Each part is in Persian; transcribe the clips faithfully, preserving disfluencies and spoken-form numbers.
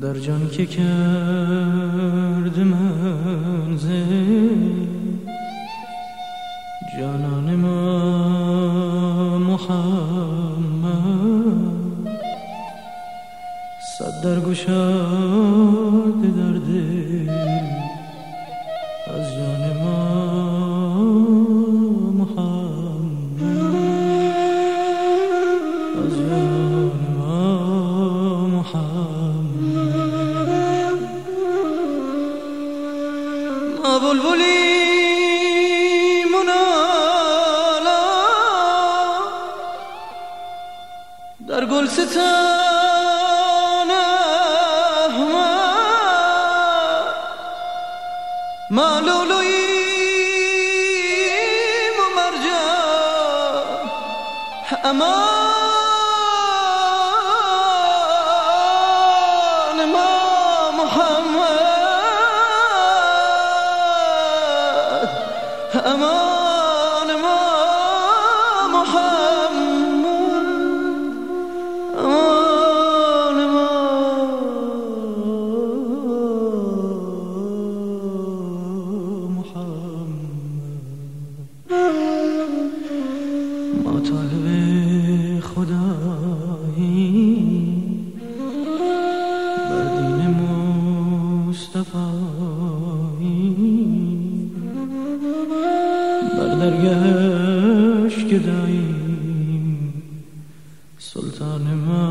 در جان که کرد منزل جانان ما محمد صد در گشاد در دل از جان ما محمد از جان ما محمد ما بلبلی در گلستان احمد ما لؤلؤیم و مرجان امان ما محمد امان ما محمد امان ما محمد ما طالب خدایی بر دین مصطفایی بر درگهش گداییم سلطان ما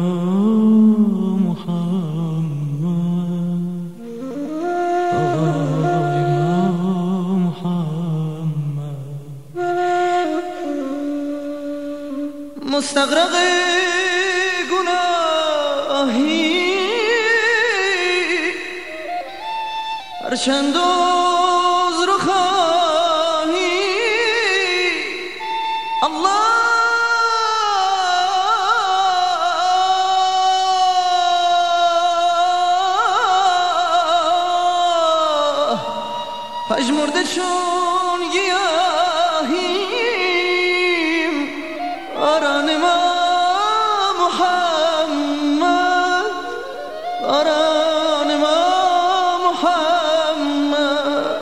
محمد آقای ما محمد مستغرق گناهی هرچند عذر خواهی الله پژمرده چون گیاهیم آران ما محمد آران ما محمد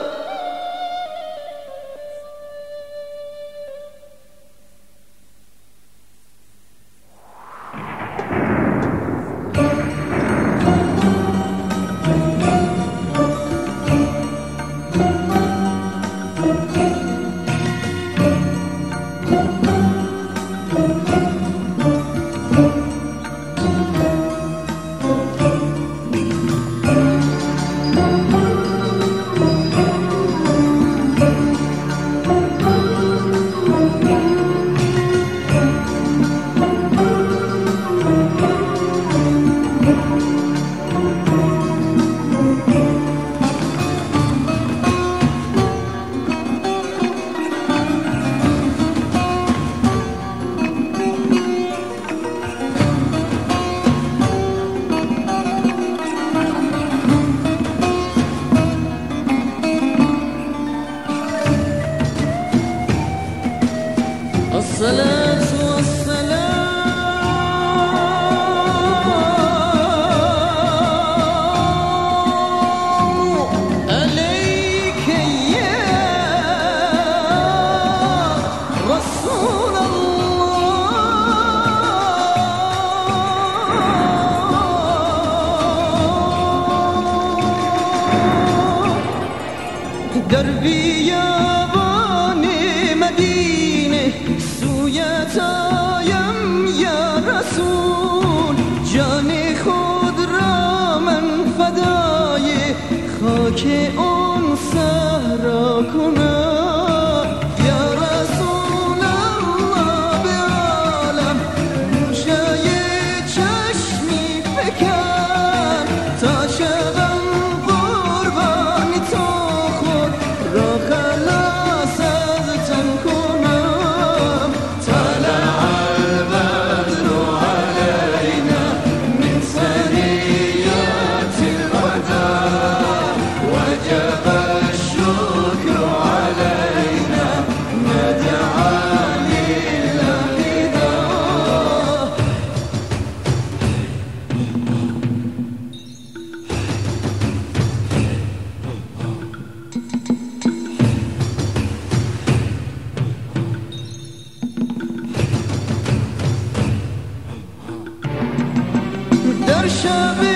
الصلاة والسلام عليك يا رسول الله دربي يا بني مدينة سویتایم یا رسول جان خود را من فدای خاک اون صحرا کنم یا رسول الله به عالم جای چشمی فکن تا شدم قربان تو خود را خلاص از تن کنم طلع البدر علينا من ثنيات الوداع وجب الشكر علينا شب